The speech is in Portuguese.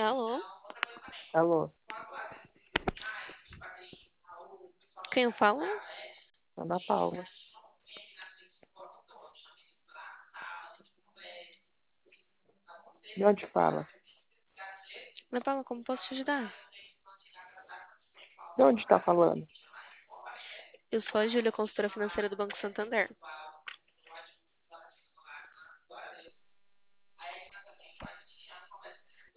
Alô? Alô, Quem eu falo? Ana Paula. De onde fala? Ana Paula, como posso te ajudar? De onde está falando? Eu sou a Júlia, consultora financeira do Banco Santander.